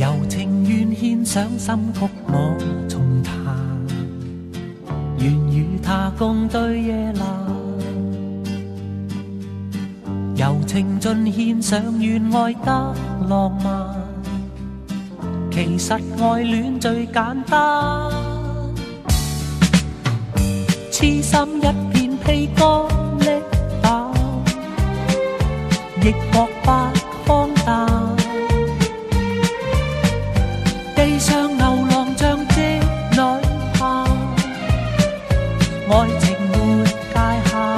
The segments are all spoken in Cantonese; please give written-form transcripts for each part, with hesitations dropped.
柔情願獻上心曲我重彈，願與他共對夜闌。柔情盡獻上願愛得浪漫，其實愛戀最簡單。痴心一片披歌溺打，亦覺不荒誕。地上流浪像織女下，愛情沒界限。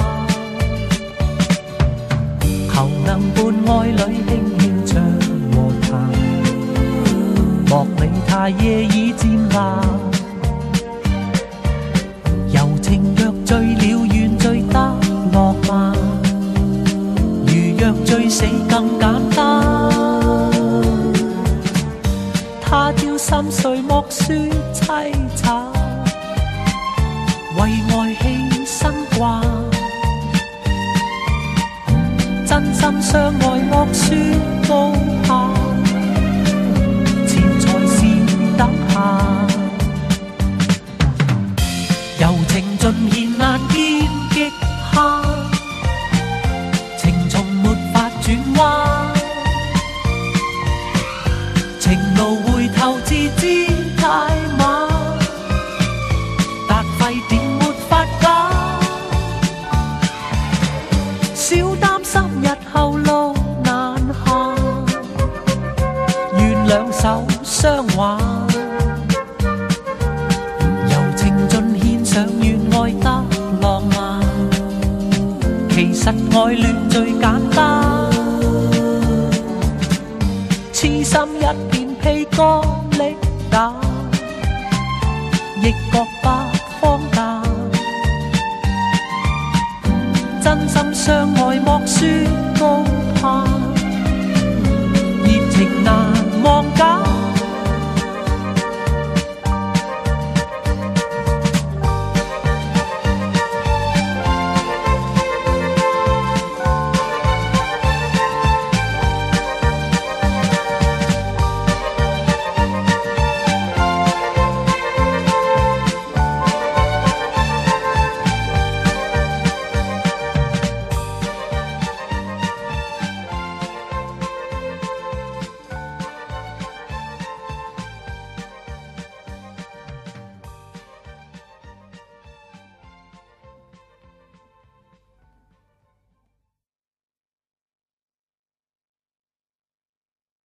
求能伴愛侶輕輕唱和彈，莫理他夜已漸藍。柔情若醉了，願醉得浪漫，如若醉死更簡單。他朝心碎莫說凄慘，為愛犧牲慣。真心相愛莫說高攀，錢財是等閒。柔情盡獻難見極限，情從沒法轉彎。情路回頭自知太晚，達費點沒法減。少擔心日後路難行，願兩手相挽。柔情盡獻上願愛得浪漫，其實愛戀最簡單。痴心一片披歌溺打，亦覺不荒誕。真心相愛莫說高